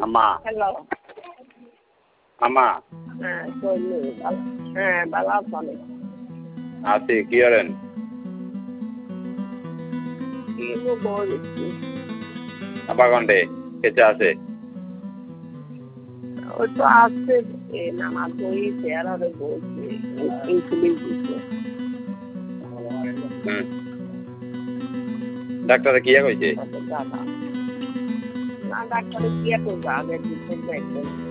আম্মা হ্যালো আম্মা হ্যাঁ কইলি হ্যাঁ ভালো আছেন আছি কি করেন কি বলছি আব্বা কন্ডে কেচে আছে ওই তো আসছে নামাজ পড়িয়েছে আর আরে বলছে ইনসুলিন দিচ্ছে ডাক্তারে কি কইছে দাদা না ডাক্তারে কি করবে আগে দিচ্ছে দেখবেন